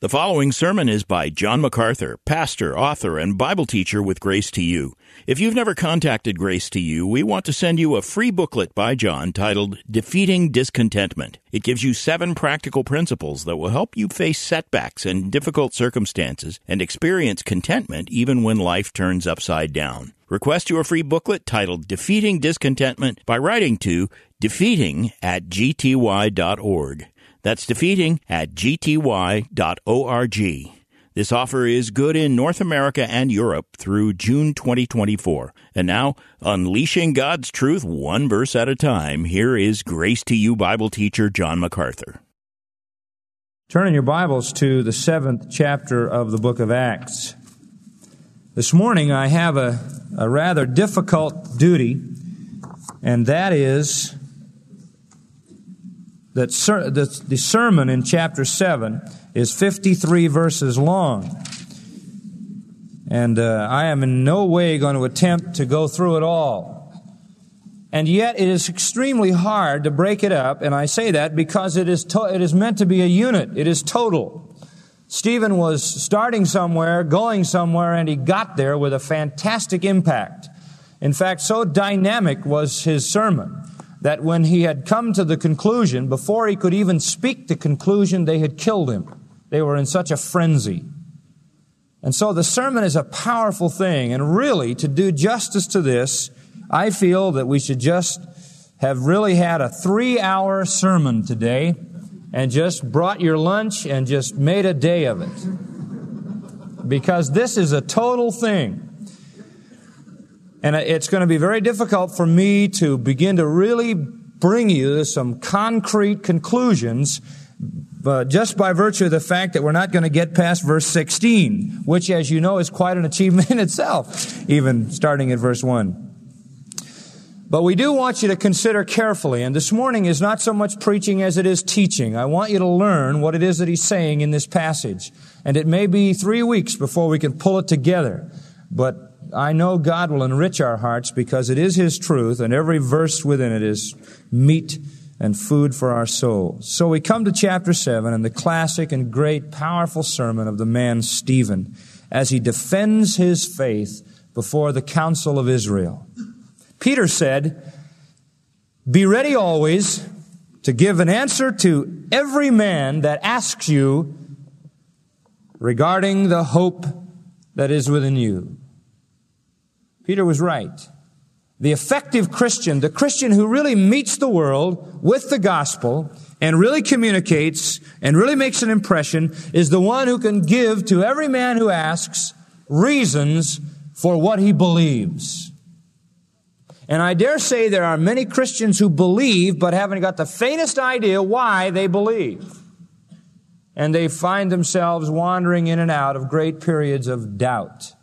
The following sermon is by John MacArthur, pastor, author, and Bible teacher with Grace to You. If you've never contacted Grace to You, we want to send you a free booklet by John titled Defeating Discontentment. It gives you 7 practical principles that will help you face setbacks and difficult circumstances and experience contentment even when life turns upside down. Request your free booklet titled Defeating Discontentment by writing to defeating@gty.org. That's defeating@gty.org. This offer is good in North America and Europe through June 2024. And now, unleashing God's truth one verse at a time, here is Grace to You Bible teacher John MacArthur. Turn in your Bibles to the 7th chapter of the book of Acts. This morning I have a rather difficult duty, and that is that the sermon in chapter 7 is 53 verses long. And I am in no way going to attempt to go through it all. And yet it is extremely hard to break it up, and I say that because it is meant to be a unit. It is total. Stephen was starting somewhere, going somewhere, and he got there with a fantastic impact. In fact, so dynamic was his sermon that when he had come to the conclusion, before he could even speak the conclusion, they had killed him. They were in such a frenzy. And so the sermon is a powerful thing, and really, to do justice to this, I feel that we should just have really had a 3-hour sermon today and just brought your lunch and just made a day of it. Because this is a total thing. And it's going to be very difficult for me to begin to really bring you some concrete conclusions, but just by virtue of the fact that we're not going to get past verse 16, which, as you know, is quite an achievement in itself, even starting at verse 1. But we do want you to consider carefully, and this morning is not so much preaching as it is teaching. I want you to learn what it is that he's saying in this passage. And it may be 3 weeks before we can pull it together, but I know God will enrich our hearts because it is His truth, and every verse within it is meat and food for our souls. So we come to chapter 7 and the classic and great powerful sermon of the man Stephen as he defends his faith before the council of Israel. Peter said, "Be ready always to give an answer to every man that asks you regarding the hope that is within you." Peter was right. The effective Christian, the Christian who really meets the world with the gospel and really communicates and really makes an impression, is the one who can give to every man who asks reasons for what he believes. And I dare say there are many Christians who believe but haven't got the faintest idea why they believe. And they find themselves wandering in and out of great periods of doubt.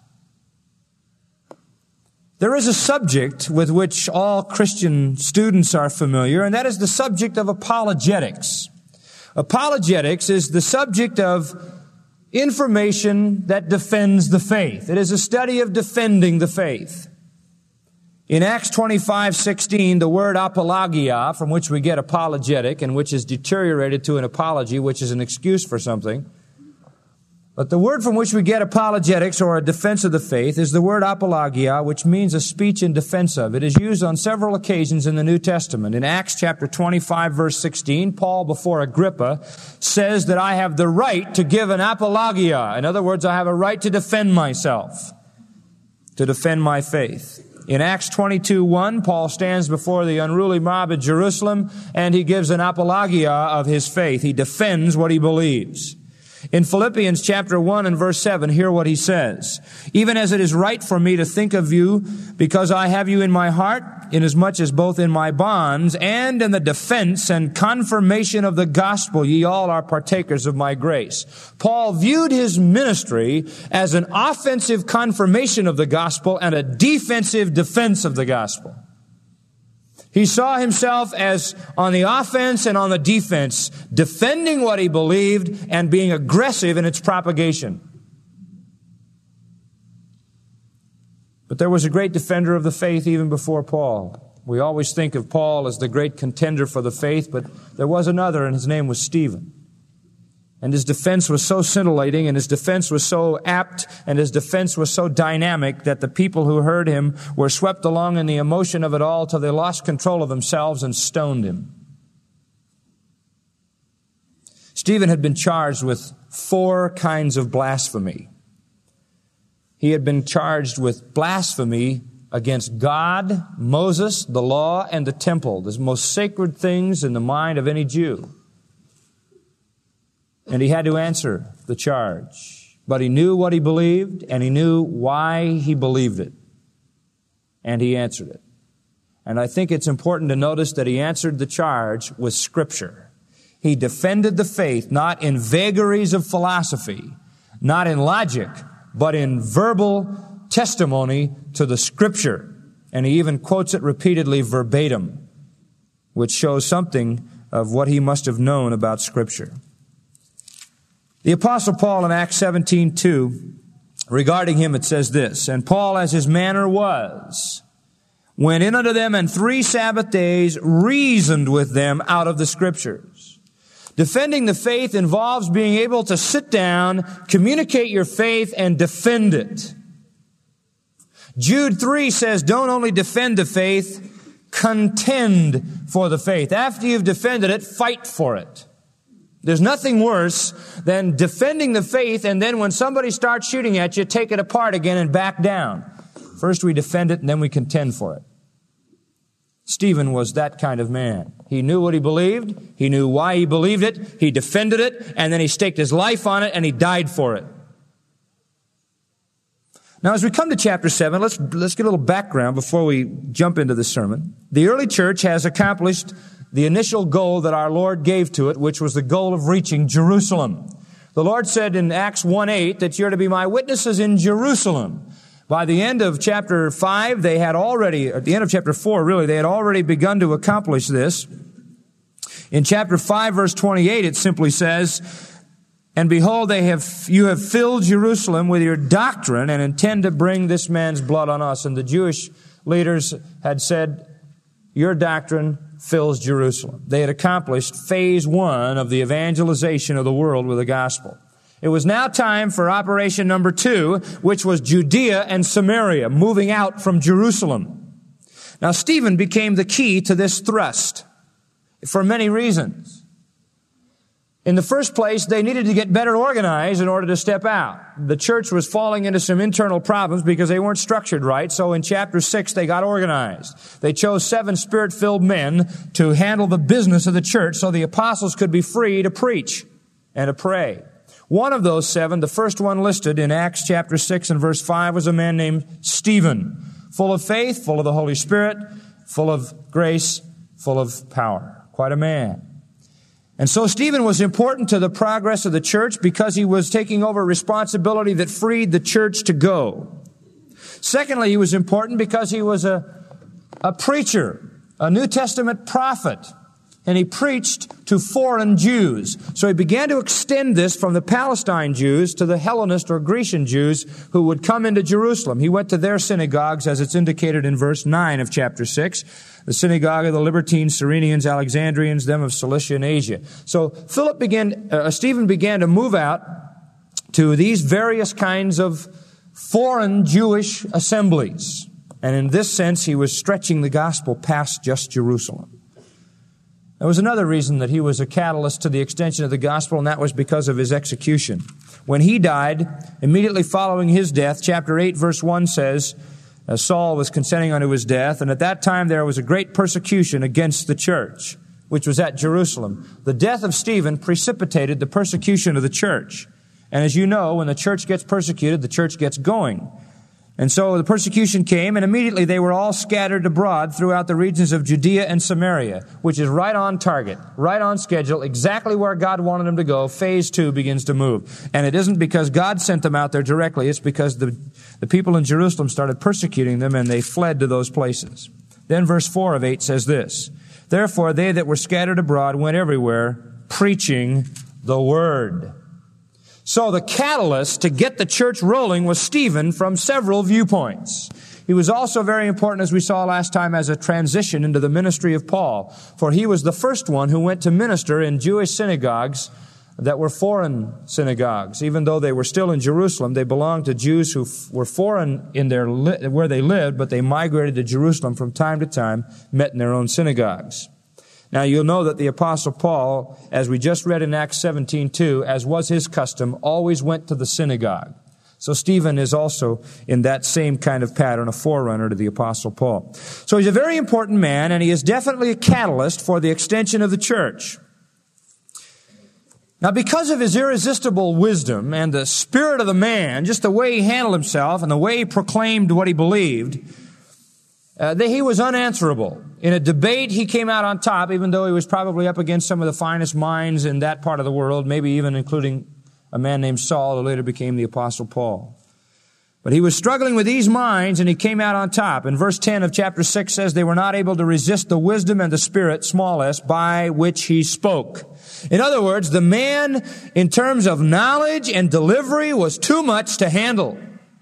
There is a subject with which all Christian students are familiar, and that is the subject of apologetics. Apologetics is the subject of information that defends the faith. It is a study of defending the faith. In Acts 25:16, the word apologia, from which we get apologetic, and which is deteriorated to an apology, which is an excuse for something. But the word from which we get apologetics, or a defense of the faith, is the word apologia, which means a speech in defense of. It is used on several occasions in the New Testament. In Acts chapter 25, verse 16, Paul, before Agrippa, says that I have the right to give an apologia. In other words, I have a right to defend myself, to defend my faith. In Acts 22:1, Paul stands before the unruly mob at Jerusalem, and he gives an apologia of his faith. He defends what he believes. In Philippians chapter 1 and verse 7, hear what he says. "Even as it is right for me to think of you, because I have you in my heart, inasmuch as both in my bonds and in the defense and confirmation of the gospel ye all are partakers of my grace." Paul viewed his ministry as an offensive confirmation of the gospel and a defensive defense of the gospel. He saw himself as on the offense and on the defense, defending what he believed and being aggressive in its propagation. But there was a great defender of the faith even before Paul. We always think of Paul as the great contender for the faith, but there was another, and his name was Stephen. And his defense was so scintillating, and his defense was so apt, and his defense was so dynamic that the people who heard him were swept along in the emotion of it all till they lost control of themselves and stoned him. Stephen had been charged with 4 kinds of blasphemy. He had been charged with blasphemy against God, Moses, the law, and the temple, the most sacred things in the mind of any Jew. And he had to answer the charge. But he knew what he believed, and he knew why he believed it. And he answered it. And I think it's important to notice that he answered the charge with Scripture. He defended the faith not in vagaries of philosophy, not in logic, but in verbal testimony to the Scripture. And he even quotes it repeatedly verbatim, which shows something of what he must have known about Scripture. The Apostle Paul in Acts 17:2, regarding him it says this, "And Paul, as his manner was, went in unto them, and 3 Sabbath days reasoned with them out of the Scriptures." Defending the faith involves being able to sit down, communicate your faith, and defend it. Jude 3 says, don't only defend the faith, contend for the faith. After you've defended it, fight for it. There's nothing worse than defending the faith, and then when somebody starts shooting at you, take it apart again and back down. First we defend it, and then we contend for it. Stephen was that kind of man. He knew what he believed. He knew why he believed it. He defended it, and then he staked his life on it, and he died for it. Now, as we come to chapter 7, let's get a little background before we jump into the sermon. The early church has accomplished the initial goal that our Lord gave to it, which was the goal of reaching Jerusalem. The Lord said in Acts 1:8 that you're to be my witnesses in Jerusalem. By the end of chapter 5, they had already, at the end of chapter 4, really, they had already begun to accomplish this. In chapter 5, verse 28, it simply says, "And behold, you have filled Jerusalem with your doctrine and intend to bring this man's blood on us." And the Jewish leaders had said, your doctrine fills Jerusalem. They had accomplished phase 1 of the evangelization of the world with the gospel. It was now time for operation number 2, which was Judea and Samaria, moving out from Jerusalem. Now, Stephen became the key to this thrust for many reasons. In the first place, they needed to get better organized in order to step out. The church was falling into some internal problems because they weren't structured right. So in chapter 6, they got organized. They chose 7 Spirit-filled men to handle the business of the church so the apostles could be free to preach and to pray. One of those 7, the first one listed in Acts chapter 6 and verse 5, was a man named Stephen, full of faith, full of the Holy Spirit, full of grace, full of power. Quite a man. And so Stephen was important to the progress of the church because he was taking over responsibility that freed the church to go. Secondly, he was important because he was a preacher, a New Testament prophet, and he preached to foreign Jews. So he began to extend this from the Palestine Jews to the Hellenist or Grecian Jews who would come into Jerusalem. He went to their synagogues, as it's indicated in verse 9 of chapter 6. The synagogue of the Libertines, Cyrenians, Alexandrians, them of Cilicia and Asia. So Stephen began to move out to these various kinds of foreign Jewish assemblies. And in this sense, he was stretching the gospel past just Jerusalem. There was another reason that he was a catalyst to the extension of the gospel, and that was because of his execution. When he died, immediately following his death, chapter 8, verse 1 says, Saul was consenting unto his death, and at that time there was a great persecution against the church, which was at Jerusalem. The death of Stephen precipitated the persecution of the church. And as you know, when the church gets persecuted, the church gets going. And so the persecution came, and immediately they were all scattered abroad throughout the regions of Judea and Samaria, which is right on target, right on schedule, exactly where God wanted them to go. Phase 2 begins to move. And it isn't because God sent them out there directly, it's because the people in Jerusalem started persecuting them, and they fled to those places. Then verse 4 of 8 says this, "Therefore they that were scattered abroad went everywhere, preaching the word." So the catalyst to get the church rolling was Stephen from several viewpoints. He was also very important, as we saw last time, as a transition into the ministry of Paul, for he was the first one who went to minister in Jewish synagogues that were foreign synagogues. Even though they were still in Jerusalem, they belonged to Jews who were foreign in where they lived, but they migrated to Jerusalem from time to time, met in their own synagogues. Now you'll know that the Apostle Paul, as we just read in Acts 17:2, as was his custom, always went to the synagogue. So Stephen is also in that same kind of pattern, a forerunner to the Apostle Paul. So he's a very important man, and he is definitely a catalyst for the extension of the church. Now, because of his irresistible wisdom and the spirit of the man, just the way he handled himself and the way he proclaimed what he believed, he was unanswerable. In a debate, he came out on top, even though he was probably up against some of the finest minds in that part of the world, maybe even including a man named Saul, who later became the Apostle Paul. But he was struggling with these minds, and he came out on top. And verse 10 of chapter 6 says, they were not able to resist the wisdom and the spirit, small s, by which he spoke. In other words, the man, in terms of knowledge and delivery, was too much to handle.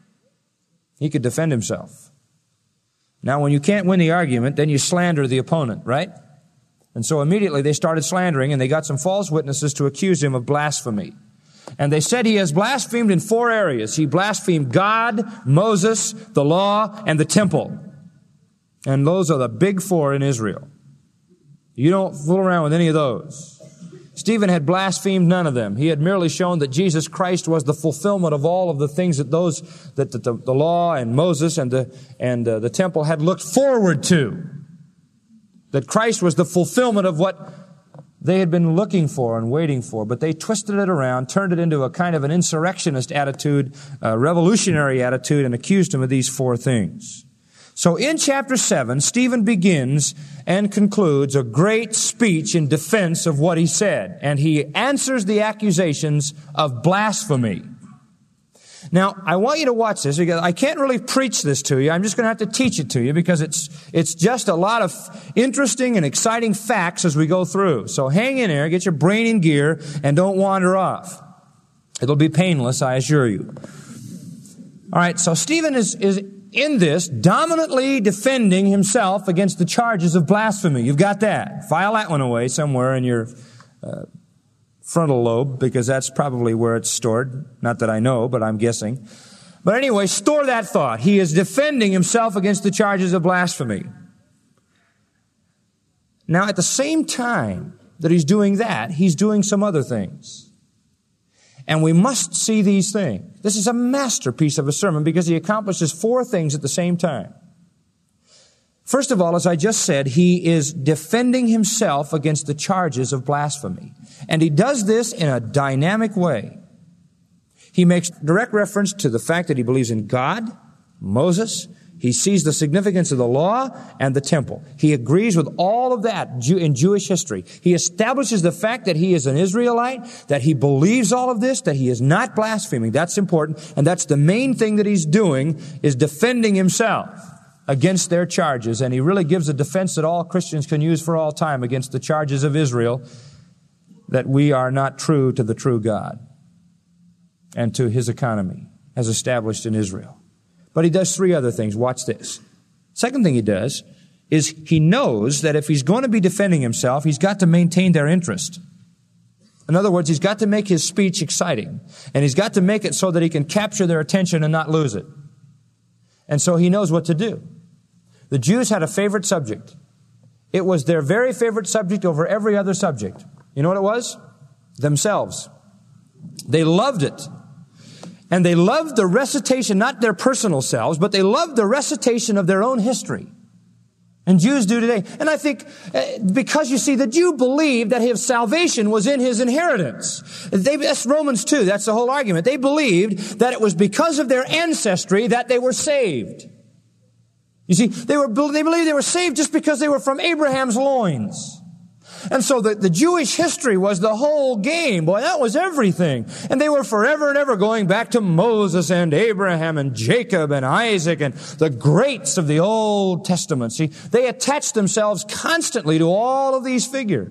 He could defend himself. Now, when you can't win the argument, then you slander the opponent, right? And so immediately they started slandering, and they got some false witnesses to accuse him of blasphemy. And they said he has blasphemed in 4 areas. He blasphemed God, Moses, the law, and the temple. And those are the big 4 in Israel. You don't fool around with any of those. Stephen had blasphemed none of them. He had merely shown that Jesus Christ was the fulfillment of all of the things that the law and Moses and the temple had looked forward to. That Christ was the fulfillment of what they had been looking for and waiting for, but they twisted it around, turned it into a kind of an insurrectionist attitude, a revolutionary attitude, and accused him of these 4 things. So in chapter 7, Stephen begins and concludes a great speech in defense of what he said, and he answers the accusations of blasphemy. Now, I want you to watch this, because I can't really preach this to you. I'm just going to have to teach it to you, because it's just a lot of interesting and exciting facts as we go through. So hang in there, get your brain in gear, and don't wander off. It'll be painless, I assure you. All right, so Stephen is in this dominantly defending himself against the charges of blasphemy. You've got that. File that one away somewhere in your frontal lobe, because that's probably where it's stored. Not that I know, but I'm guessing. But anyway, store that thought. He is defending himself against the charges of blasphemy. Now, at the same time that he's doing that, he's doing some other things. And we must see these things. This is a masterpiece of a sermon, because he accomplishes 4 things at the same time. First of all, as I just said, he is defending himself against the charges of blasphemy. And he does this in a dynamic way. He makes direct reference to the fact that he believes in God, Moses. He sees the significance of the law and the temple. He agrees with all of that in Jewish history. He establishes the fact that he is an Israelite, that he believes all of this, that he is not blaspheming. That's important. And that's the main thing that he's doing, is defending himself against their charges. And he really gives a defense that all Christians can use for all time against the charges of Israel, that we are not true to the true God and to his economy as established in Israel. But he does 3 other things. Watch this. Second thing he does is he knows that if he's going to be defending himself, he's got to maintain their interest. In other words, he's got to make his speech exciting. And he's got to make it so that he can capture their attention and not lose it. And so he knows what to do. The Jews had a favorite subject. It was their very favorite subject over every other subject. You know what it was? Themselves. They loved it. And they loved the recitation, not their personal selves, but they loved the recitation of their own history. And Jews do today. And I think because, you see, the Jew believed that his salvation was in his inheritance. That's Romans 2. That's the whole argument. They believed that it was because of their ancestry that they were saved. You see, they believed they were saved just because they were from Abraham's loins. And so the Jewish history was the whole game. Boy, that was everything. And they were forever and ever going back to Moses and Abraham and Jacob and Isaac and the greats of the Old Testament. See, they attached themselves constantly to all of these figures.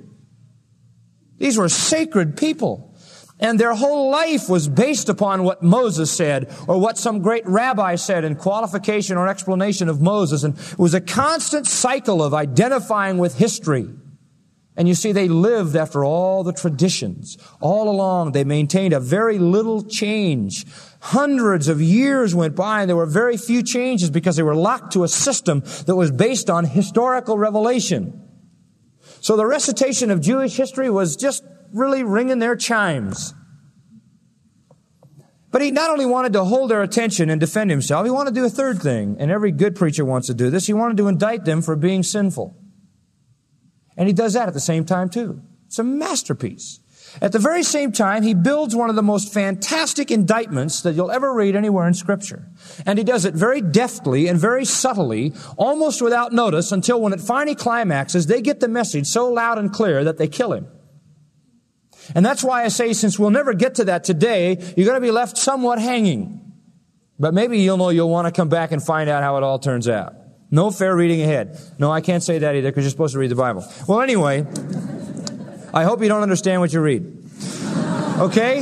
These were sacred people. And their whole life was based upon what Moses said or what some great rabbi said in qualification or explanation of Moses. And it was a constant cycle of identifying with history And you see, they lived after all the traditions. All along, they maintained a very little change. Hundreds of years went by, and there were very few changes because they were locked to a system that was based on historical revelation. So the recitation of Jewish history was just really ringing their chimes. But he not only wanted to hold their attention and defend himself, he wanted to do a third thing, and every good preacher wants to do this. He wanted to indict them for being sinful. And he does that at the same time, too. It's a masterpiece. At the very same time, he builds one of the most fantastic indictments that you'll ever read anywhere in Scripture. And he does it very deftly and very subtly, almost without notice, until when it finally climaxes, they get the message so loud and clear that they kill him. And that's why I say, since we'll never get to that today, you're going to be left somewhat hanging. But maybe you'll want to come back and find out how it all turns out. No fair reading ahead. No, I can't say that either because you're supposed to read the Bible. Well, anyway, I hope you don't understand what you read. Okay?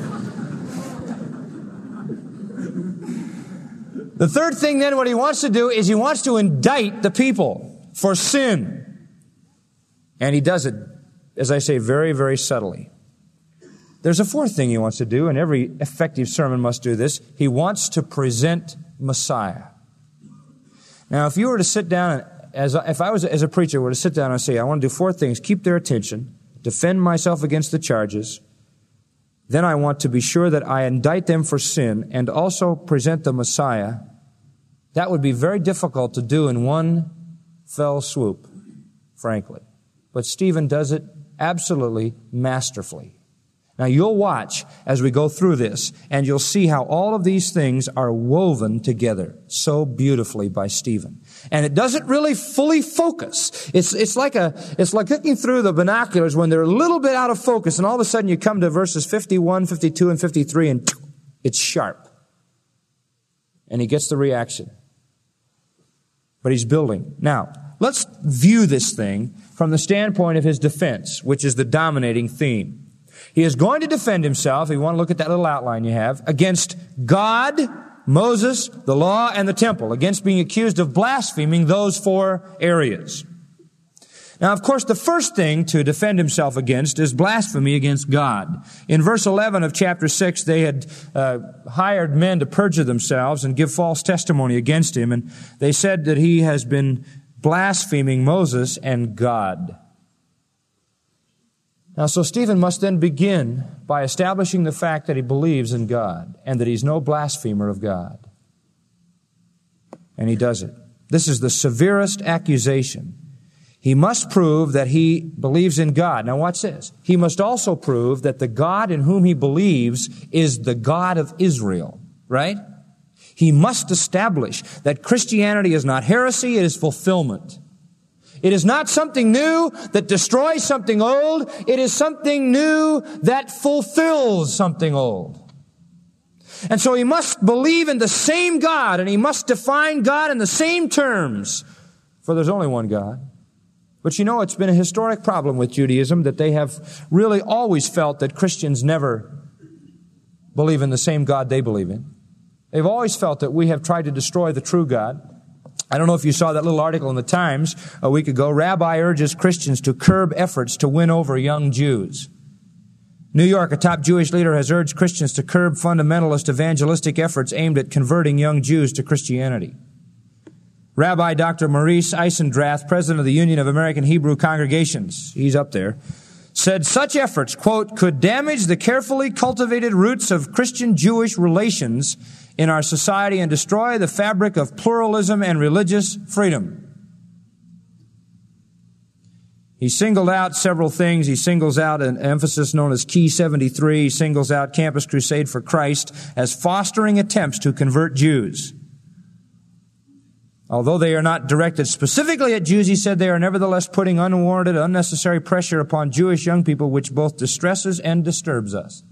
The third thing then, what he wants to do is he wants to indict the people for sin. And he does it, as I say, very, very subtly. There's a fourth thing he wants to do, and every effective sermon must do this. He wants to present Messiah. Now, if you were to sit down, if I was as a preacher were to sit down and say, I want to do four things: keep their attention, defend myself against the charges, then I want to be sure that I indict them for sin and also present the Messiah, that would be very difficult to do in one fell swoop, frankly. But Stephen does it absolutely masterfully. Now, you'll watch as we go through this, and you'll see how all of these things are woven together so beautifully by Stephen. And it doesn't really fully focus. It's like looking through the binoculars when they're a little bit out of focus, and all of a sudden you come to verses 51, 52, and 53, and it's sharp. And he gets the reaction. But he's building. Now, let's view this thing from the standpoint of his defense, which is the dominating theme. He is going to defend himself, if you want to look at that little outline you have, against God, Moses, the law, and the temple, against being accused of blaspheming those four areas. Now, of course, the first thing to defend himself against is blasphemy against God. In verse 11 of chapter 6, they had hired men to perjure themselves and give false testimony against him, and they said that he has been blaspheming Moses and God. Now, so Stephen must then begin by establishing the fact that he believes in God and that he's no blasphemer of God. And he does it. This is the severest accusation. He must prove that he believes in God. Now, watch this. He must also prove that the God in whom he believes is the God of Israel, right? He must establish that Christianity is not heresy, it is fulfillment. It is not something new that destroys something old. It is something new that fulfills something old. And so he must believe in the same God, and he must define God in the same terms. For there's only one God. But you know, it's been a historic problem with Judaism that they have really always felt that Christians never believe in the same God they believe in. They've always felt that we have tried to destroy the true God. I don't know if you saw that little article in the Times a week ago. Rabbi urges Christians to curb efforts to win over young Jews. New York, a top Jewish leader, has urged Christians to curb fundamentalist evangelistic efforts aimed at converting young Jews to Christianity. Rabbi Dr. Maurice Eisendrath, president of the Union of American Hebrew Congregations, he's up there, said such efforts, quote, could damage the carefully cultivated roots of Christian-Jewish relations in our society and destroy the fabric of pluralism and religious freedom. He singled out several things. He singles out an emphasis known as Key 73. He singles out Campus Crusade for Christ as fostering attempts to convert Jews. Although they are not directed specifically at Jews, he said they are nevertheless putting unwarranted, unnecessary pressure upon Jewish young people, which both distresses and disturbs us.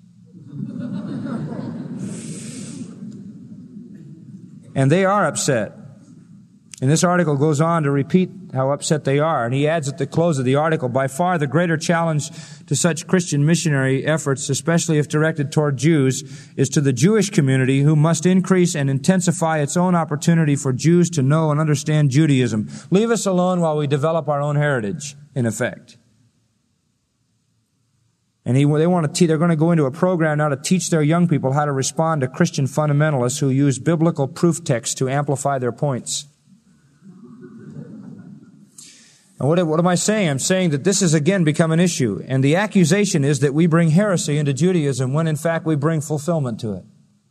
And they are upset. And this article goes on to repeat how upset they are. And he adds at the close of the article, by far the greater challenge to such Christian missionary efforts, especially if directed toward Jews, is to the Jewish community, who must increase and intensify its own opportunity for Jews to know and understand Judaism. Leave us alone while we develop our own heritage, in effect. And they're going to go into a program now to teach their young people how to respond to Christian fundamentalists who use biblical proof texts to amplify their points. And what am I saying? I'm saying that this has again become an issue. And the accusation is that we bring heresy into Judaism when in fact we bring fulfillment to it.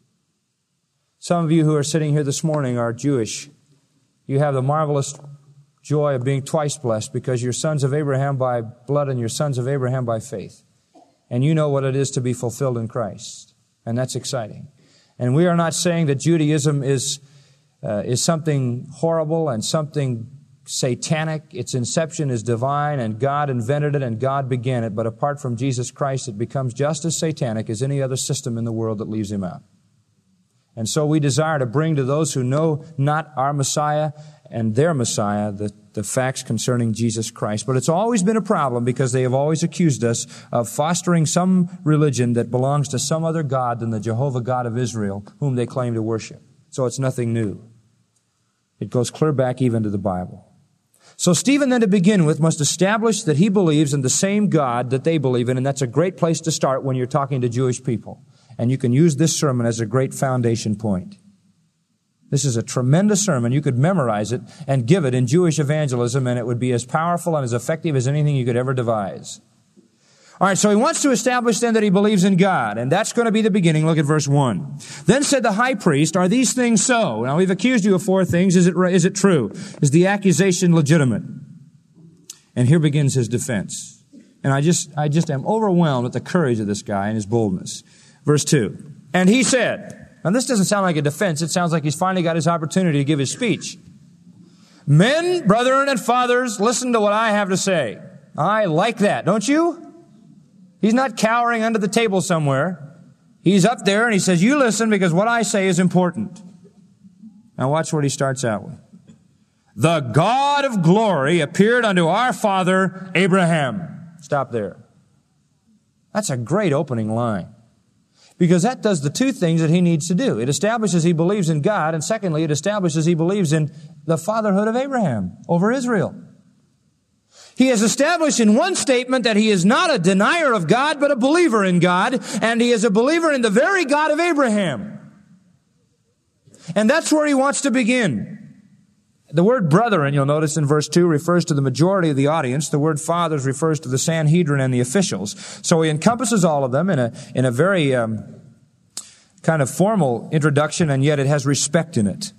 Some of you who are sitting here this morning are Jewish. You have the marvelous joy of being twice blessed because you're sons of Abraham by blood and you're sons of Abraham by faith. And you know what it is to be fulfilled in Christ. And that's exciting. And we are not saying that Judaism is something horrible and something satanic. Its inception is divine and God invented it and God began it. But apart from Jesus Christ, it becomes just as satanic as any other system in the world that leaves Him out. And so we desire to bring to those who know not our Messiah and their Messiah the facts concerning Jesus Christ. But it's always been a problem because they have always accused us of fostering some religion that belongs to some other God than the Jehovah God of Israel, whom they claim to worship. So it's nothing new. It goes clear back even to the Bible. So Stephen then to begin with must establish that he believes in the same God that they believe in, and that's a great place to start when you're talking to Jewish people. And you can use this sermon as a great foundation point. This is a tremendous sermon. You could memorize it and give it in Jewish evangelism, and it would be as powerful and as effective as anything you could ever devise. All right, so he wants to establish then that he believes in God, and that's going to be the beginning. Look at verse 1. Then said the high priest, "Are these things so?" Now, we've accused you of 4 things. Is it true? Is the accusation legitimate? And here begins his defense. And I just am overwhelmed at the courage of this guy and his boldness. Verse 2. And he said, now this doesn't sound like a defense. It sounds like he's finally got his opportunity to give his speech. "Men, brethren, and fathers, listen to what I have to say." I like that, don't you? He's not cowering under the table somewhere. He's up there and he says, you listen because what I say is important. Now watch what he starts out with. "The God of glory appeared unto our father Abraham." Stop there. That's a great opening line. Because that does the 2 things that he needs to do. It establishes he believes in God, and secondly, it establishes he believes in the fatherhood of Abraham over Israel. He has established in one statement that he is not a denier of God, but a believer in God, and he is a believer in the very God of Abraham. And that's where he wants to begin. The word brethren, you'll notice in verse 2, refers to the majority of the audience. The word fathers refers to the Sanhedrin and the officials. So he encompasses all of them in a very kind of formal introduction, and yet it has respect in it.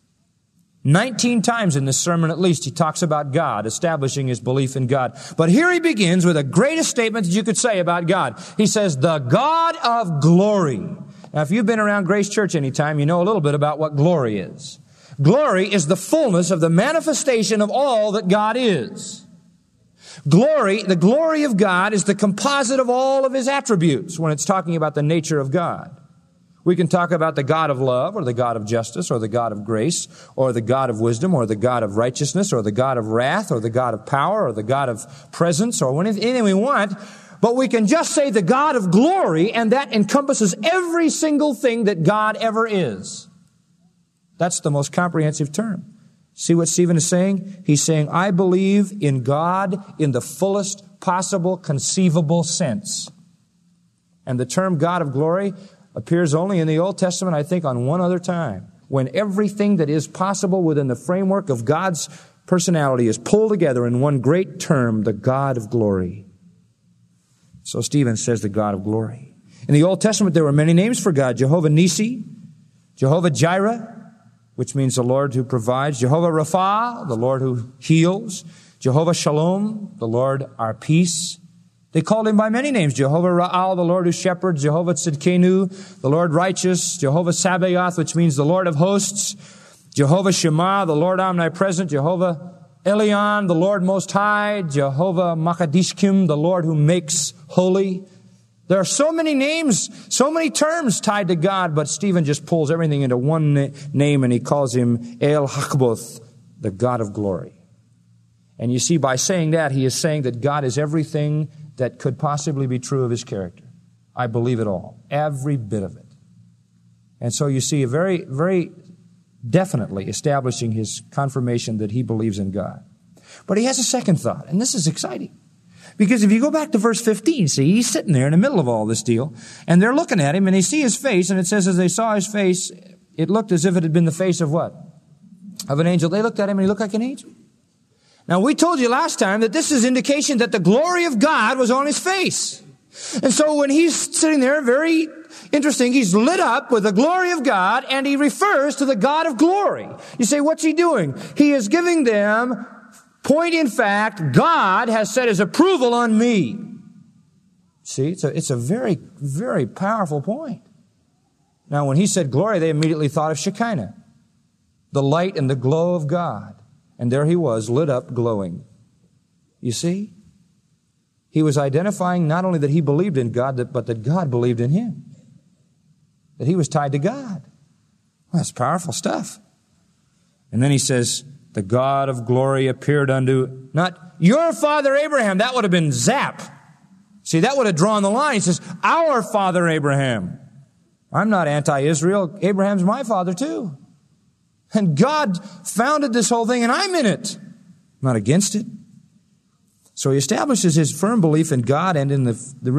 19 times in this sermon at least he talks about God, establishing his belief in God. But here he begins with the greatest statement that you could say about God. He says, "The God of glory." Now if you've been around Grace Church any time, you know a little bit about what glory is. Glory is the fullness of the manifestation of all that God is. Glory, the glory of God, is the composite of all of His attributes when it's talking about the nature of God. We can talk about the God of love, or the God of justice, or the God of grace, or the God of wisdom, or the God of righteousness, or the God of wrath, or the God of power, or the God of presence, or anything we want. But we can just say the God of glory, and that encompasses every single thing that God ever is. That's the most comprehensive term. See what Stephen is saying? He's saying, I believe in God in the fullest possible conceivable sense. And the term God of glory appears only in the Old Testament, I think, on one other time, when everything that is possible within the framework of God's personality is pulled together in one great term, the God of glory. So Stephen says the God of glory. In the Old Testament, there were many names for God. Jehovah Nissi, Jehovah Jireh, which means the Lord who provides, Jehovah Rapha, the Lord who heals, Jehovah Shalom, the Lord our peace. They called Him by many names. Jehovah Ra'al, the Lord who shepherds, Jehovah Tzidkenu, the Lord righteous, Jehovah Sabaoth, which means the Lord of hosts, Jehovah Shema, the Lord omnipresent, Jehovah Elion, the Lord most high, Jehovah Makadishkim, the Lord who makes holy. There are so many names, so many terms tied to God, but Stephen just pulls everything into one name and he calls Him El Hakboth, the God of glory. And you see, by saying that, he is saying that God is everything that could possibly be true of His character. I believe it all, every bit of it. And so you see, very, very definitely establishing his confirmation that he believes in God. But he has a second thought, and this is exciting. Because if you go back to verse 15, see, he's sitting there in the middle of all this deal, and they're looking at him, and they see his face, and it says as they saw his face, it looked as if it had been the face of what? Of an angel. They looked at him, and he looked like an angel. Now, we told you last time that this is indication that the glory of God was on his face. And so when he's sitting there, very interesting, he's lit up with the glory of God, and he refers to the God of glory. You say, what's he doing? He is giving them, point in fact, God has set his approval on me. See, it's a very, very powerful point. Now, when he said glory, they immediately thought of Shekinah, the light and the glow of God. And there he was, lit up, glowing. You see? He was identifying not only that he believed in God, but that God believed in him. That he was tied to God. Well, that's powerful stuff. And then he says, the God of glory appeared unto, not your father Abraham. That would have been zap. See, that would have drawn the line. He says, our father Abraham. I'm not anti-Israel. Abraham's my father too. And God founded this whole thing, and I'm in it. I'm not against it. So he establishes his firm belief in God and in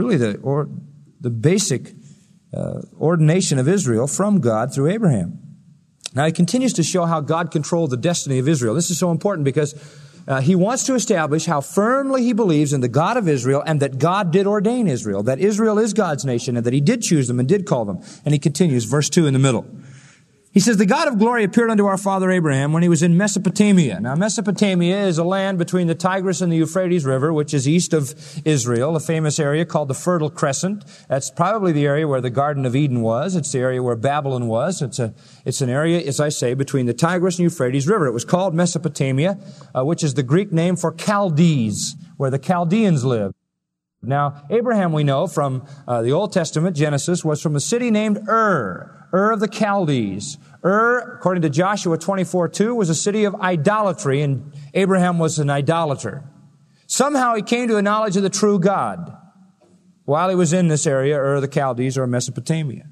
the basic ordination of Israel from God through Abraham. Now he continues to show how God controlled the destiny of Israel. This is so important because he wants to establish how firmly he believes in the God of Israel and that God did ordain Israel, that Israel is God's nation and that he did choose them and did call them. And he continues, verse 2 in the middle. He says, the God of glory appeared unto our father Abraham when he was in Mesopotamia. Now, Mesopotamia is a land between the Tigris and the Euphrates River, which is east of Israel, a famous area called the Fertile Crescent. That's probably the area where the Garden of Eden was. It's the area where Babylon was. It's an area, as I say, between the Tigris and Euphrates River. It was called Mesopotamia, which is the Greek name for Chaldees, where the Chaldeans lived. Now, Abraham, we know from the Old Testament, Genesis, was from a city named Ur of the Chaldees. Ur, according to Joshua 24:2, was a city of idolatry, and Abraham was an idolater. Somehow he came to a knowledge of the true God while he was in this area, Ur of the Chaldees, or Mesopotamia.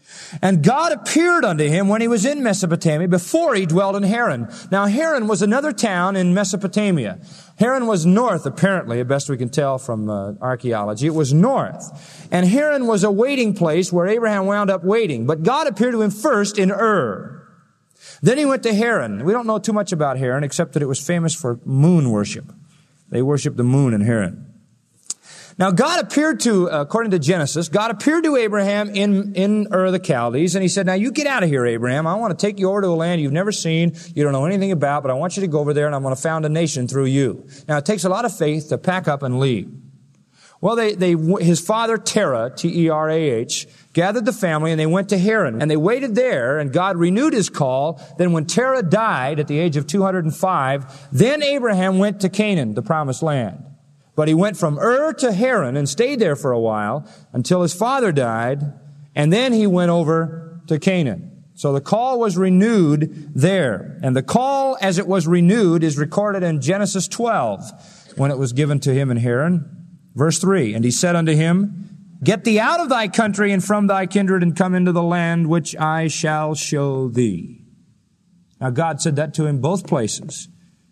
And God appeared unto him when he was in Mesopotamia before he dwelt in Haran. Now, Haran was another town in Mesopotamia. Haran was north, apparently, best we can tell from archaeology. It was north. And Haran was a waiting place where Abraham wound up waiting. But God appeared to him first in Ur. Then he went to Haran. We don't know too much about Haran, except that it was famous for moon worship. They worshiped the moon in Haran. Now, God appeared to, according to Genesis, God appeared to Abraham in Ur of the Chaldees, and he said, now you get out of here, Abraham. I want to take you over to a land you've never seen, you don't know anything about, but I want you to go over there, and I'm going to found a nation through you. Now, it takes a lot of faith to pack up and leave. Well, his father, Terah, T-E-R-A-H, gathered the family, and they went to Haran, and they waited there, and God renewed his call. Then when Terah died at the age of 205, then Abraham went to Canaan, the promised land. But he went from Ur to Haran and stayed there for a while until his father died, and then he went over to Canaan. So the call was renewed there. And the call as it was renewed is recorded in Genesis 12 when it was given to him in Haran. Verse 3, and he said unto him, get thee out of thy country and from thy kindred and come into the land which I shall show thee. Now God said that to him both places,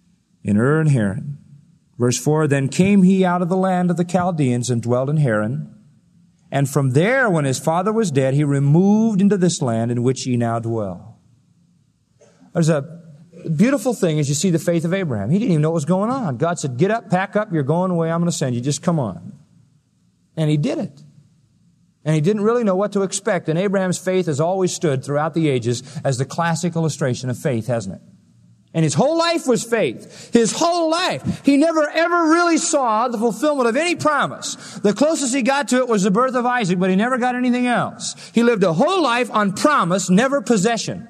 in Ur and Haran. Verse 4, then came he out of the land of the Chaldeans and dwelt in Haran. And from there, when his father was dead, he removed into this land in which ye now dwell. There's a beautiful thing as you see the faith of Abraham. He didn't even know what was going on. God said, get up, pack up, you're going away, I'm going to send you, just come on. And he did it. And he didn't really know what to expect. And Abraham's faith has always stood throughout the ages as the classic illustration of faith, hasn't it? And his whole life was faith. His whole life. He never ever really saw the fulfillment of any promise. The closest he got to it was the birth of Isaac, but he never got anything else. He lived a whole life on promise, never possession.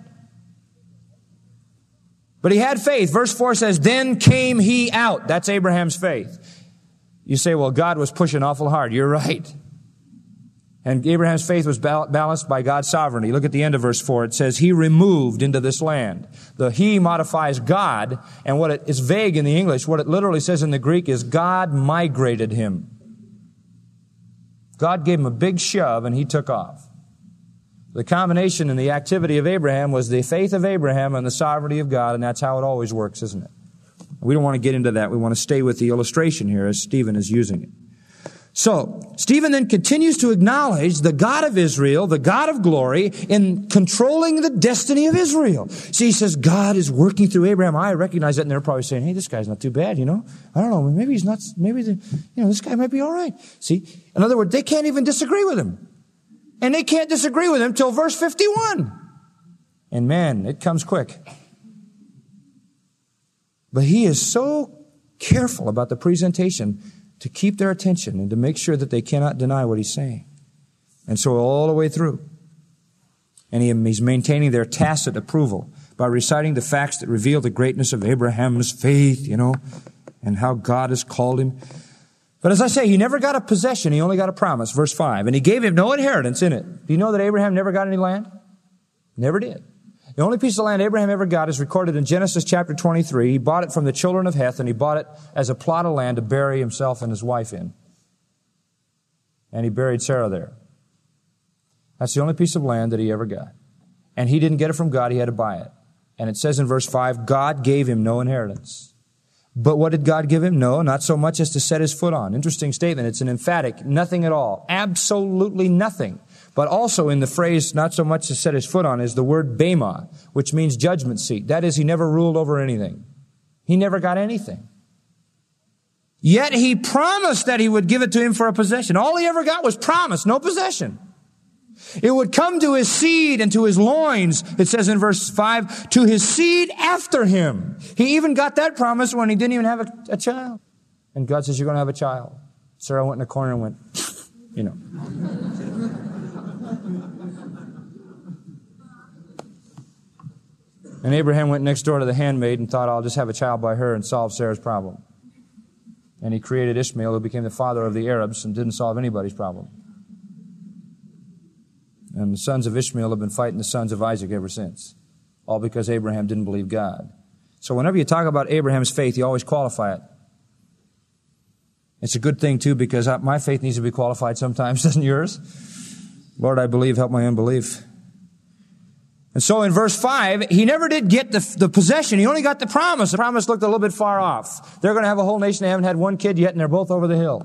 But he had faith. Verse 4 says, then came he out. That's Abraham's faith. You say, well, God was pushing awful hard. You're right. And Abraham's faith was balanced by God's sovereignty. Look at the end of verse 4. It says, he removed into this land. The he modifies God, and what it is vague in the English. What it literally says in the Greek is God migrated him. God gave him a big shove, and he took off. The combination in the activity of Abraham was the faith of Abraham and the sovereignty of God, and that's how it always works, isn't it? We don't want to get into that. We want to stay with the illustration here as Stephen is using it. So, Stephen then continues to acknowledge the God of Israel, the God of glory, in controlling the destiny of Israel. See, he says, God is working through Abraham. I recognize that, and they're probably saying, hey, this guy's not too bad, I don't know, maybe he's not, this guy might be all right. See, in other words, they can't even disagree with him. And they can't disagree with him till verse 51. And man, it comes quick. But he is so careful about the presentation to keep their attention and to make sure that they cannot deny what he's saying. And so all the way through. And he's maintaining their tacit approval by reciting the facts that reveal the greatness of Abraham's faith, and how God has called him. But as I say, he never got a possession. He only got a promise. Verse 5. And he gave him no inheritance in it. Do you know that Abraham never got any land? Never did. The only piece of land Abraham ever got is recorded in Genesis chapter 23. He bought it from the children of Heth, and he bought it as a plot of land to bury himself and his wife in. And he buried Sarah there. That's the only piece of land that he ever got. And he didn't get it from God, he had to buy it. And it says in verse 5, God gave him no inheritance. But what did God give him? No, not so much as to set his foot on. Interesting statement. It's an emphatic, nothing at all. Absolutely nothing. But also in the phrase, not so much to set his foot on, is the word bema, which means judgment seat. That is, he never ruled over anything. He never got anything. Yet he promised that he would give it to him for a possession. All he ever got was promise, no possession. It would come to his seed and to his loins, it says in verse 5, to his seed after him. He even got that promise when he didn't even have a child. And God says, you're going to have a child. Sarah went in the corner and went, And Abraham went next door to the handmaid and thought, I'll just have a child by her and solve Sarah's problem. And he created Ishmael, who became the father of the Arabs and didn't solve anybody's problem. And the sons of Ishmael have been fighting the sons of Isaac ever since. All because Abraham didn't believe God. So whenever you talk about Abraham's faith, you always qualify it. It's a good thing, too, because my faith needs to be qualified sometimes, doesn't yours? Lord, I believe, help my unbelief. And so in verse 5, he never did get the possession. He only got the promise. The promise looked a little bit far off. They're going to have a whole nation. They haven't had one kid yet, and they're both over the hill.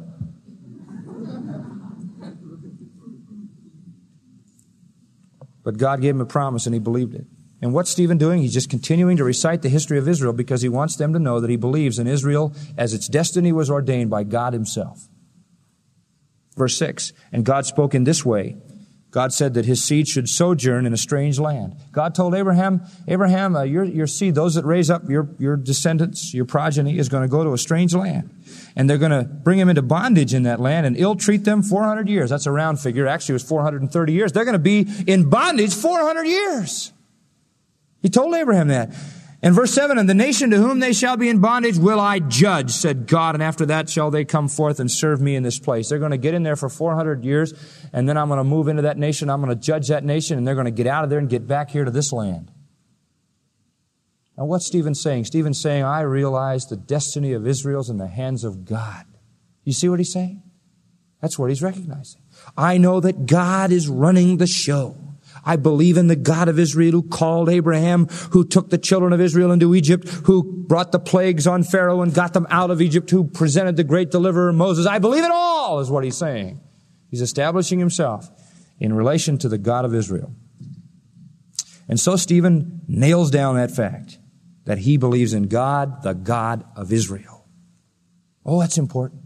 But God gave him a promise, and he believed it. And what's Stephen doing? He's just continuing to recite the history of Israel because he wants them to know that he believes in Israel as its destiny was ordained by God himself. Verse 6, and God spoke in this way. God said that his seed should sojourn in a strange land. God told Abraham, your seed, those that raise up your descendants, your progeny, is going to go to a strange land. And they're going to bring him into bondage in that land and ill-treat them 400 years. That's a round figure. Actually, it was 430 years. They're going to be in bondage 400 years. He told Abraham that. And verse 7, and the nation to whom they shall be in bondage will I judge, said God, and after that shall they come forth and serve me in this place. They're going to get in there for 400 years, and then I'm going to move into that nation, I'm going to judge that nation, and they're going to get out of there and get back here to this land. Now what's Stephen saying? Stephen's saying, I realize the destiny of Israel's in the hands of God. You see what he's saying? That's what he's recognizing. I know that God is running the show. I believe in the God of Israel who called Abraham, who took the children of Israel into Egypt, who brought the plagues on Pharaoh and got them out of Egypt, who presented the great deliverer Moses. I believe it all, is what he's saying. He's establishing himself in relation to the God of Israel. And so Stephen nails down that fact, that he believes in God, the God of Israel. Oh, that's important.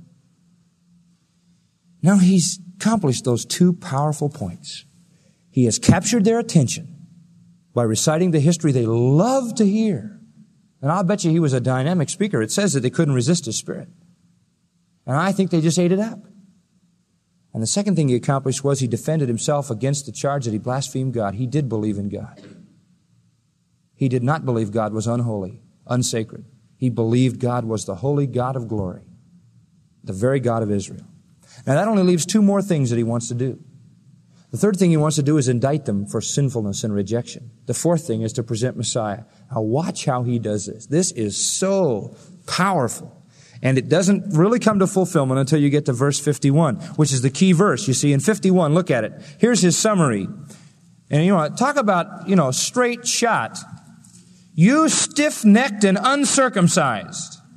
Now he's accomplished those two powerful points. He has captured their attention by reciting the history they love to hear. And I'll bet you he was a dynamic speaker. It says that they couldn't resist his spirit. And I think they just ate it up. And the second thing he accomplished was he defended himself against the charge that he blasphemed God. He did believe in God. He did not believe God was unholy, unsacred. He believed God was the holy God of glory, the very God of Israel. Now that only leaves two more things that he wants to do. The third thing he wants to do is indict them for sinfulness and rejection. The fourth thing is to present Messiah. Now watch how he does this. This is so powerful. And it doesn't really come to fulfillment until you get to verse 51, which is the key verse. You see, in 51, look at it. Here's his summary. And talk about, straight shot. You stiff-necked and uncircumcised.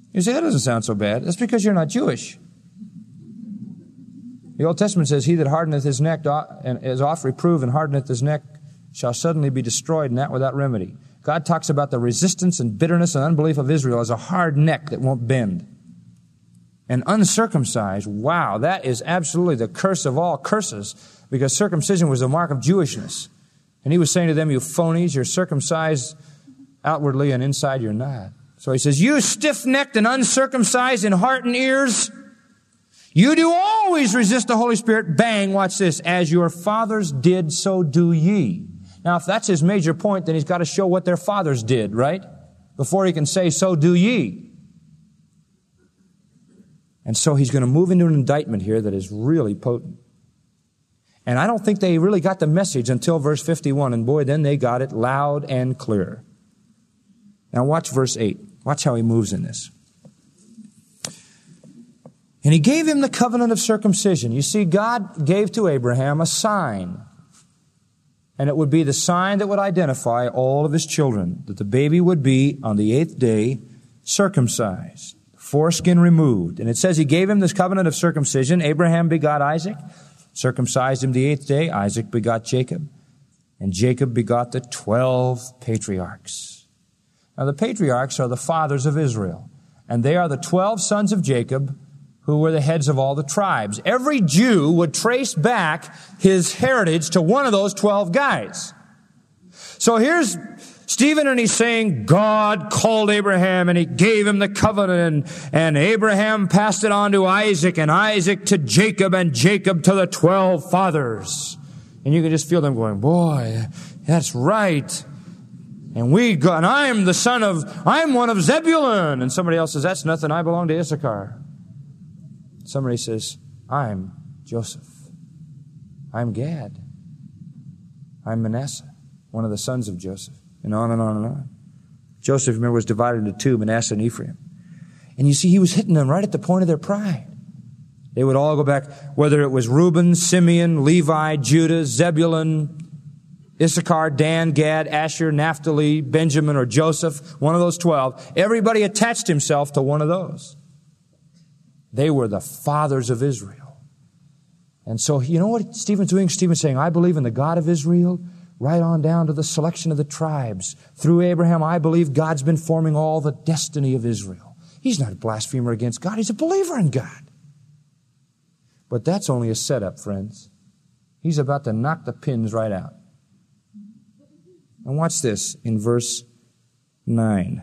You say, that doesn't sound so bad. That's because you're not Jewish. The Old Testament says, he that hardeneth his neck and is oft reproved and hardeneth his neck shall suddenly be destroyed, and that without remedy. God talks about the resistance and bitterness and unbelief of Israel as a hard neck that won't bend. And uncircumcised, wow, that is absolutely the curse of all curses, because circumcision was the mark of Jewishness. And he was saying to them, you phonies, you're circumcised outwardly and inside you're not. So he says, you stiff-necked and uncircumcised in heart and ears, you do always resist the Holy Spirit. Bang, watch this. As your fathers did, so do ye. Now, if that's his major point, then he's got to show what their fathers did, right? Before he can say, so do ye. And so he's going to move into an indictment here that is really potent. And I don't think they really got the message until verse 51. And boy, then they got it loud and clear. Now watch verse 8. Watch how he moves in this. And he gave him the covenant of circumcision. You see, God gave to Abraham a sign. And it would be the sign that would identify all of his children, that the baby would be, on the 8th day, circumcised, foreskin removed. And it says he gave him this covenant of circumcision. Abraham begot Isaac, circumcised him the 8th day. Isaac begot Jacob, and Jacob begot the 12 patriarchs. Now the patriarchs are the fathers of Israel, and they are the 12 sons of Jacob, who were the heads of all the tribes. Every Jew would trace back his heritage to one of those 12 guys. So here's Stephen, and he's saying, God called Abraham, and he gave him the covenant, and Abraham passed it on to Isaac, and Isaac to Jacob, and Jacob to the 12 fathers. And you can just feel them going, boy, that's right. And I'm one of Zebulun. And somebody else says, that's nothing, I belong to Issachar. Somebody says, I'm Joseph. I'm Gad. I'm Manasseh, one of the sons of Joseph. And on and on and on. Joseph, remember, was divided into two, Manasseh and Ephraim. And you see, he was hitting them right at the point of their pride. They would all go back, whether it was Reuben, Simeon, Levi, Judah, Zebulun, Issachar, Dan, Gad, Asher, Naphtali, Benjamin, or Joseph, one of those 12. Everybody attached himself to one of those. They were the fathers of Israel. And so, you know what Stephen's doing? Stephen's saying, I believe in the God of Israel, right on down to the selection of the tribes. Through Abraham, I believe God's been forming all the destiny of Israel. He's not a blasphemer against God. He's a believer in God. But that's only a setup, friends. He's about to knock the pins right out. And watch this in verse 9.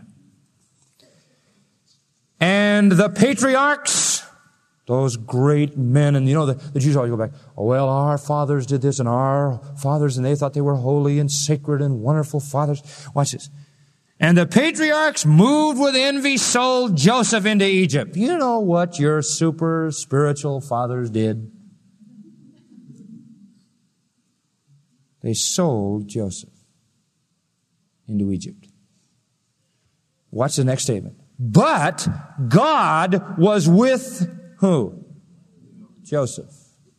And the patriarchs, those great men, and you know, the Jews always go back, oh, well, our fathers did this, and our fathers, and they thought they were holy and sacred and wonderful fathers. Watch this. And the patriarchs, moved with envy, sold Joseph into Egypt. You know what your super spiritual fathers did? They sold Joseph into Egypt. Watch the next statement. But God was with who? Joseph.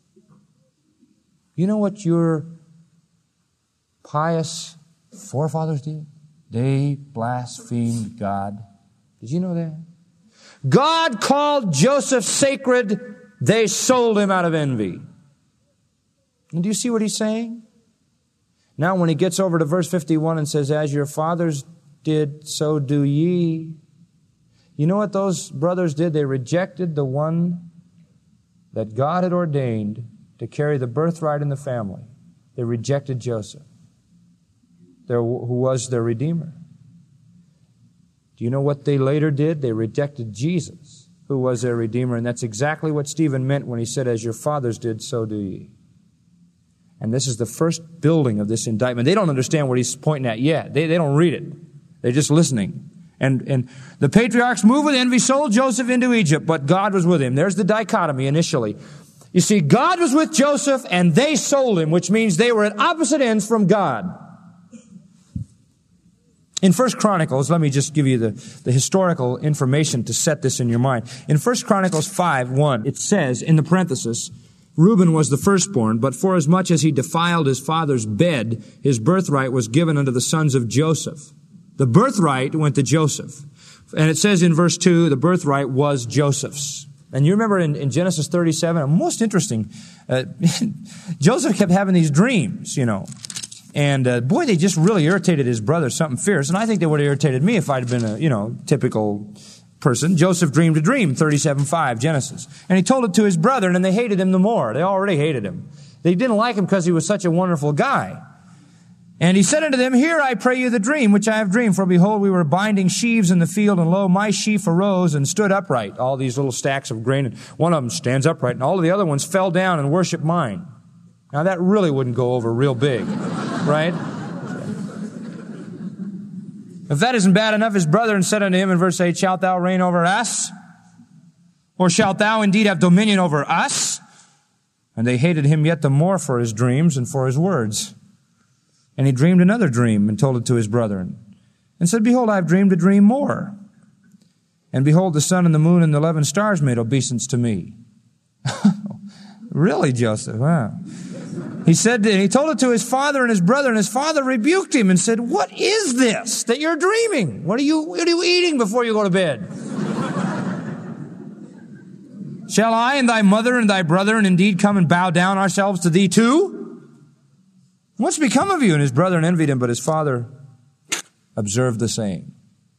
You know what your pious forefathers did? They blasphemed God. Did you know that? God called Joseph sacred. They sold him out of envy. And do you see what he's saying? Now when he gets over to verse 51 and says, as your fathers did, so do ye. You know what those brothers did? They rejected the one that God had ordained to carry the birthright in the family. They rejected Joseph, who was their Redeemer. Do you know what they later did? They rejected Jesus, who was their Redeemer. And that's exactly what Stephen meant when he said, as your fathers did, so do ye. And this is the first building of this indictment. They don't understand what he's pointing at yet. They don't read it. They're just listening. And the patriarchs, moved with envy, sold Joseph into Egypt, but God was with him. There's the dichotomy initially. You see, God was with Joseph and they sold him, which means they were at opposite ends from God. In 1 Chronicles, let me just give you the historical information to set this in your mind. In 1 Chronicles 5:1, it says, in the parenthesis, Reuben was the firstborn, but forasmuch as he defiled his father's bed, his birthright was given unto the sons of Joseph. The birthright went to Joseph. And it says in verse 2, the birthright was Joseph's. And you remember in Genesis 37, most interesting, Joseph kept having these dreams, And boy, they just really irritated his brother, something fierce. And I think they would have irritated me if I'd been a, typical person. Joseph dreamed a dream, 37:5, Genesis. And he told it to his brother, and they hated him the more. They already hated him. They didn't like him because he was such a wonderful guy. And he said unto them, Hear, I pray you, the dream which I have dreamed. For behold, we were binding sheaves in the field, and lo, my sheaf arose and stood upright. All these little stacks of grain, and one of them stands upright, and all of the other ones fell down and worshiped mine. Now that really wouldn't go over real big, right? If that isn't bad enough, his brethren said unto him in verse 8, Shalt thou reign over us? Or shalt thou indeed have dominion over us? And they hated him yet the more for his dreams and for his words. And he dreamed another dream and told it to his brethren. And said, Behold, I have dreamed a dream more. And behold, the sun and the moon and the 11 stars made obeisance to me. Really, Joseph? Wow. He said, and he told it to his father and his brother, and his father rebuked him and said, What is this that you're dreaming? What are you eating before you go to bed? Shall I and thy mother and thy brethren indeed come and bow down ourselves to thee too? What's become of you? And his brethren envied him, but his father observed the same.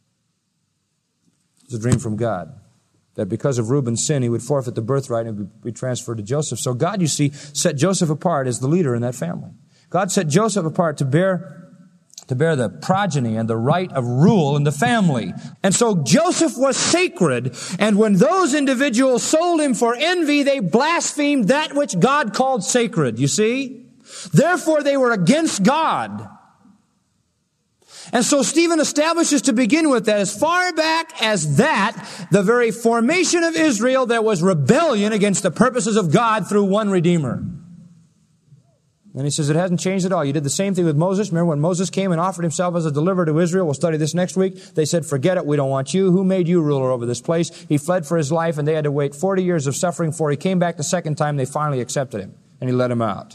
It's a dream from God, that because of Reuben's sin, he would forfeit the birthright and be transferred to Joseph. So God, you see, set Joseph apart as the leader in that family. God set Joseph apart to bear the progeny and the right of rule in the family. And so Joseph was sacred, and when those individuals sold him for envy, they blasphemed that which God called sacred, you see? Therefore, they were against God. And so Stephen establishes to begin with that as far back as that, the very formation of Israel, there was rebellion against the purposes of God through one Redeemer. And he says it hasn't changed at all. You did the same thing with Moses. Remember when Moses came and offered himself as a deliverer to Israel? We'll study this next week. They said, forget it, we don't want you. Who made you ruler over this place? He fled for his life, and they had to wait 40 years of suffering before he came back the second time. They finally accepted him, and he let him out.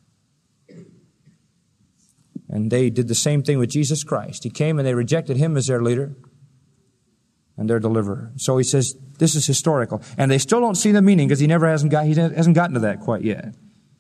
And they did the same thing with Jesus Christ. He came and they rejected him as their leader and their deliverer. So he says, this is historical. And they still don't see the meaning because he hasn't gotten to that quite yet.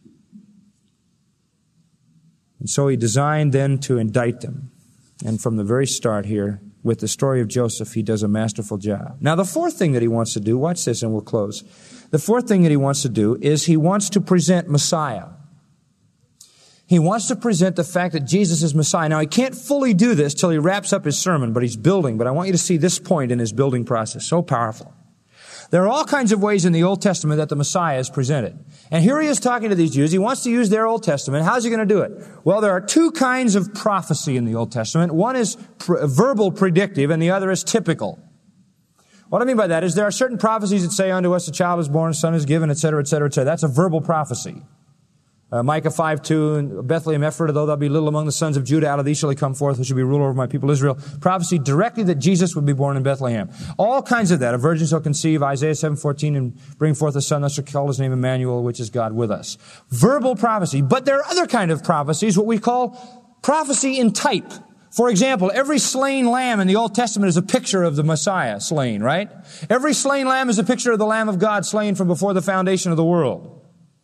And so he designed then to indict them. And from the very start here, with the story of Joseph, he does a masterful job. Now the fourth thing that he wants to do, watch this and we'll close. The fourth thing that he wants to do is he wants to present Messiah. He wants to present the fact that Jesus is Messiah. Now, he can't fully do this till he wraps up his sermon, but he's building. But I want you to see this point in his building process. So powerful. There are all kinds of ways in the Old Testament that the Messiah is presented. And here he is talking to these Jews. He wants to use their Old Testament. How's he going to do it? Well, there are two kinds of prophecy in the Old Testament. One is verbal predictive, and the other is typical. What I mean by that is there are certain prophecies that say, unto us a child is born, a son is given, etc., etc., etc. That's a verbal prophecy. Micah 5:2, Bethlehem Ephrathah, though thou be little among the sons of Judah, out of thee shall he come forth, who shall be ruler over my people Israel. Prophecy directly that Jesus would be born in Bethlehem. All kinds of that. A virgin shall conceive, Isaiah 7:14, and bring forth a son, thou shalt call his name Emmanuel, which is God with us. Verbal prophecy. But there are other kind of prophecies, what we call prophecy in type. For example, every slain lamb in the Old Testament is a picture of the Messiah slain, right? Every slain lamb is a picture of the Lamb of God slain from before the foundation of the world.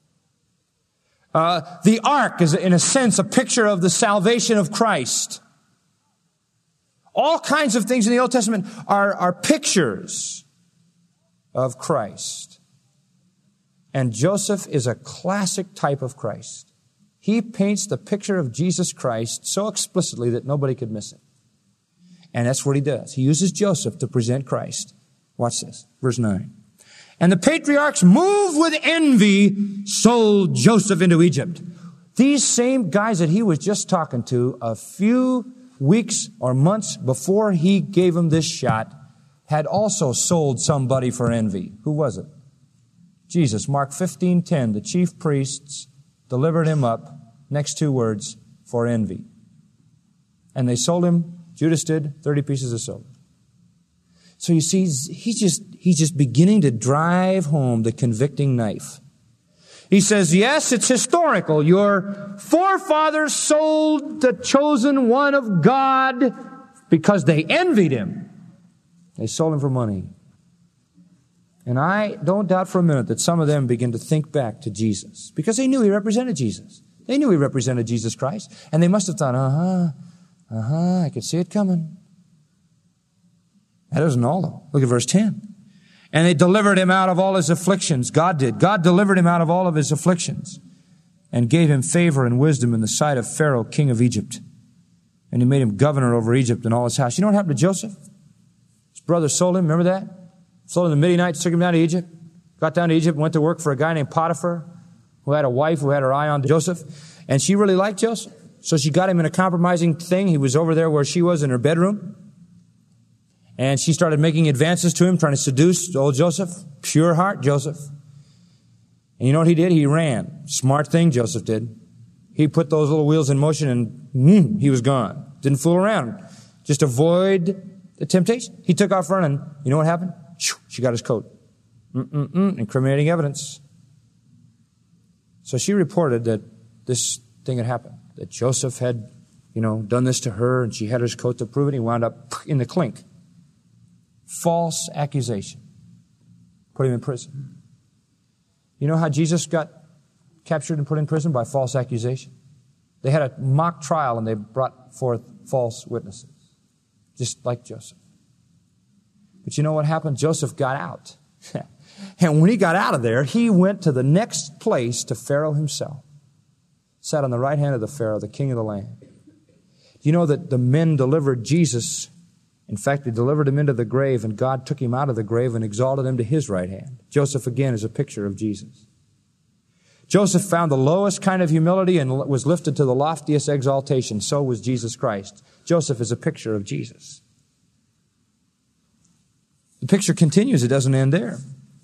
The ark is, in a sense, a picture of the salvation of Christ. All kinds of things in the Old Testament are pictures of Christ. And Joseph is a classic type of Christ. He paints the picture of Jesus Christ so explicitly that nobody could miss it. And that's what he does. He uses Joseph to present Christ. Watch this, verse 9. And the patriarchs, moved with envy, sold Joseph into Egypt. These same guys that he was just talking to a few weeks or months before he gave him this shot had also sold somebody for envy. Who was it? Jesus. Mark 15:10. The chief priests delivered him up, next two words, for envy. And they sold him, Judas did, 30 pieces of silver. So you see, he's just beginning to drive home the convicting knife. He says, yes, it's historical. Your forefathers sold the chosen one of God because they envied him. They sold him for money. And I don't doubt for a minute that some of them begin to think back to Jesus because they knew he represented Jesus. They knew he represented Jesus Christ. And they must have thought, I could see it coming. That isn't all, though. Look at verse 10. And they delivered him out of all his afflictions. God did. God delivered him out of all of his afflictions and gave him favor and wisdom in the sight of Pharaoh, king of Egypt. And he made him governor over Egypt and all his house. You know what happened to Joseph? His brother sold him. Remember that? Sold him the Midianites, took him down to Egypt. Got down to Egypt, went to work for a guy named Potiphar, who had a wife who had her eye on Joseph. And she really liked Joseph. So she got him in a compromising thing. He was over there where she was in her bedroom. And she started making advances to him, trying to seduce old Joseph. Pure heart Joseph. And you know what he did? He ran. Smart thing Joseph did. He put those little wheels in motion and he was gone. Didn't fool around. Just avoid the temptation. He took off running. You know what happened? She got his coat. Incriminating evidence. So she reported that this thing had happened. That Joseph had, done this to her and she had his coat to prove it. He wound up in the clink. False accusation. Put him in prison. You know how Jesus got captured and put in prison? By false accusation. They had a mock trial and they brought forth false witnesses. Just like Joseph. But you know what happened? Joseph got out. And when he got out of there, he went to the next place to Pharaoh himself. Sat on the right hand of the Pharaoh, the king of the land. You know that the men delivered Jesus. In fact, they delivered him into the grave, and God took him out of the grave and exalted him to his right hand. Joseph, again, is a picture of Jesus. Joseph found the lowest kind of humility and was lifted to the loftiest exaltation. So was Jesus Christ. Joseph is a picture of Jesus. The picture continues. It doesn't end there.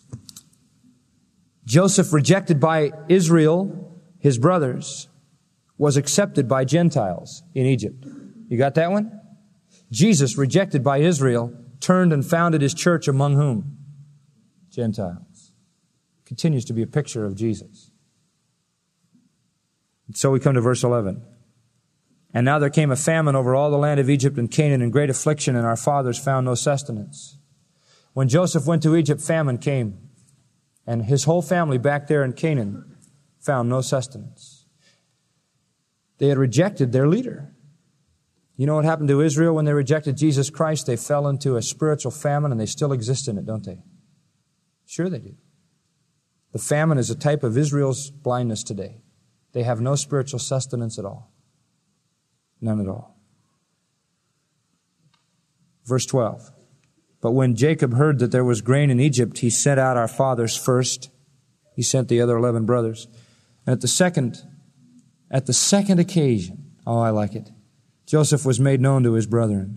Joseph, rejected by Israel, his brothers, was accepted by Gentiles in Egypt. You got that one? Jesus, rejected by Israel, turned and founded his church among whom? Gentiles. Continues to be a picture of Jesus. And so we come to verse 11. And now there came a famine over all the land of Egypt and Canaan, and great affliction, and our fathers found no sustenance. When Joseph went to Egypt, famine came, and his whole family back there in Canaan found no sustenance. They had rejected their leader. You know what happened to Israel when they rejected Jesus Christ? They fell into a spiritual famine, and they still exist in it, don't they? Sure they do. The famine is a type of Israel's blindness today. They have no spiritual sustenance at all. None at all. Verse 12. But when Jacob heard that there was grain in Egypt, he sent out our fathers first. He sent the other 11 brothers. And at the second occasion, oh, I like it, Joseph was made known to his brethren.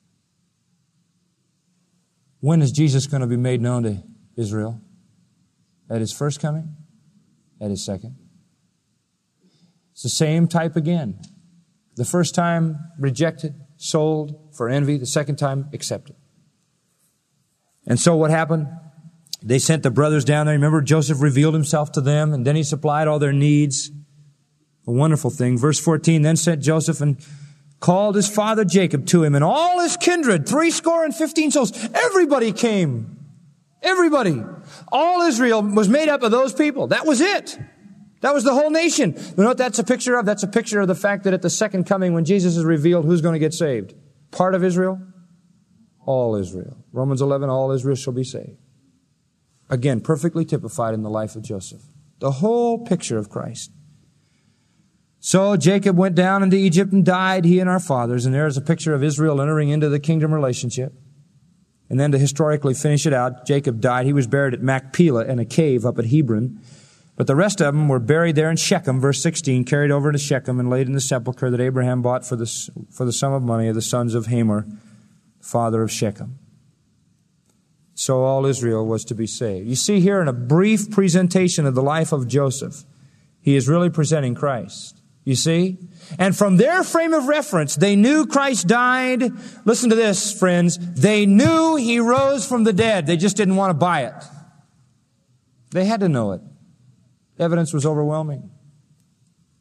When is Jesus going to be made known to Israel? At his first coming? At his second? It's the same type again. The first time rejected, sold for envy. The second time accepted. And so what happened? They sent the brothers down there. Remember, Joseph revealed himself to them, and then he supplied all their needs. A wonderful thing. Verse 14, then sent Joseph and called his father Jacob to him, and all his kindred, 75 souls. Everybody came. Everybody. All Israel was made up of those people. That was it. That was the whole nation. You know what that's a picture of? That's a picture of the fact that at the second coming, when Jesus is revealed, who's going to get saved? Part of Israel? All Israel. Romans 11, all Israel shall be saved. Again, perfectly typified in the life of Joseph. The whole picture of Christ. So Jacob went down into Egypt and died, he and our fathers. And there is a picture of Israel entering into the kingdom relationship. And then to historically finish it out, Jacob died. He was buried at Machpelah in a cave up at Hebron. But the rest of them were buried there in Shechem, verse 16, carried over to Shechem and laid in the sepulchre that Abraham bought for the sum of money of the sons of Hamor, father of Shechem. So all Israel was to be saved. You see here in a brief presentation of the life of Joseph, he is really presenting Christ. You see? And from their frame of reference, they knew Christ died. Listen to this, friends. They knew he rose from the dead. They just didn't want to buy it. They had to know it. Evidence was overwhelming.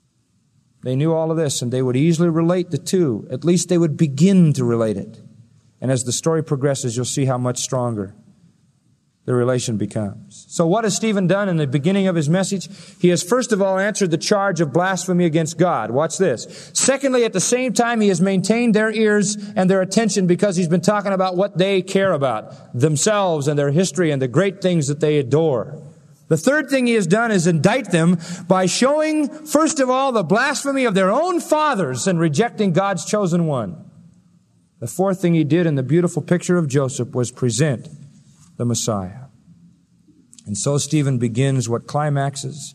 They knew all of this, and they would easily relate the two. At least they would begin to relate it. And as the story progresses, you'll see how much stronger the relation becomes. So what has Stephen done in the beginning of his message? He has first of all answered the charge of blasphemy against God. Watch this. Secondly, at the same time, he has maintained their ears and their attention because he's been talking about what they care about, themselves and their history and the great things that they adore. The third thing he has done is indict them by showing, first of all, the blasphemy of their own fathers and rejecting God's chosen one. The fourth thing he did in the beautiful picture of Joseph was present the Messiah. And so Stephen begins what climaxes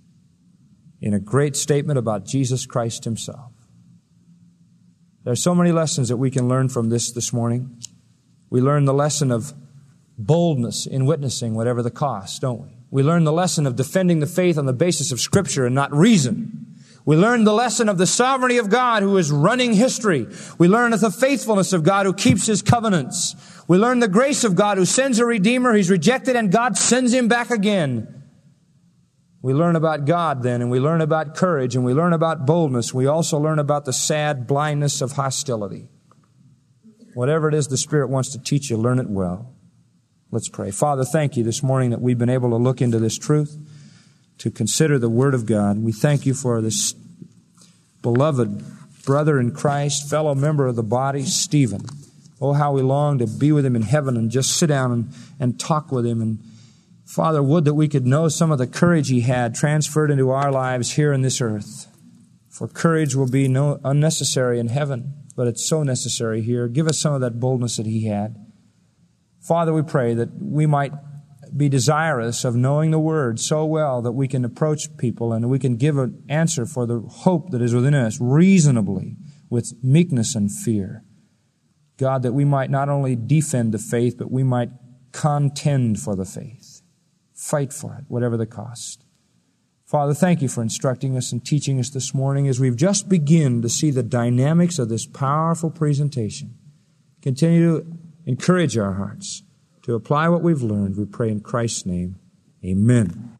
in a great statement about Jesus Christ himself. There are so many lessons that we can learn from this morning. We learn the lesson of boldness in witnessing, whatever the cost, don't we? We learn the lesson of defending the faith on the basis of Scripture and not reason. We learn the lesson of the sovereignty of God who is running history. We learn of the faithfulness of God who keeps His covenants. We learn the grace of God who sends a Redeemer. He's rejected and God sends him back again. We learn about God then, and we learn about courage, and we learn about boldness. We also learn about the sad blindness of hostility. Whatever it is the Spirit wants to teach you, learn it well. Let's pray. Father, thank you this morning that we've been able to look into this truth, to consider the Word of God. We thank you for this beloved brother in Christ, fellow member of the body, Stephen. Oh, how we long to be with him in heaven and just sit down and talk with him. And Father, would that we could know some of the courage he had transferred into our lives here in this earth. For courage will be unnecessary in heaven, but it's so necessary here. Give us some of that boldness that he had. Father, we pray that we might be desirous of knowing the Word so well that we can approach people and we can give an answer for the hope that is within us reasonably with meekness and fear. God, that we might not only defend the faith, but we might contend for the faith. Fight for it, whatever the cost. Father, thank you for instructing us and teaching us this morning as we've just begun to see the dynamics of this powerful presentation. Continue to encourage our hearts to apply what we've learned. We pray in Christ's name. Amen.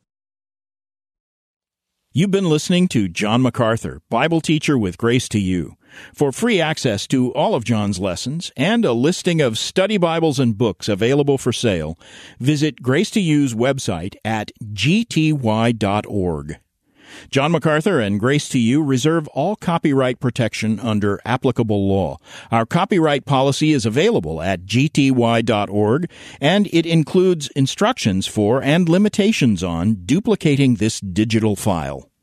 You've been listening to John MacArthur, Bible teacher with Grace to You. For free access to all of John's lessons and a listing of study Bibles and books available for sale, visit Grace to You's website at gty.org. John MacArthur and Grace to You reserve all copyright protection under applicable law. Our copyright policy is available at gty.org, and it includes instructions for and limitations on duplicating this digital file.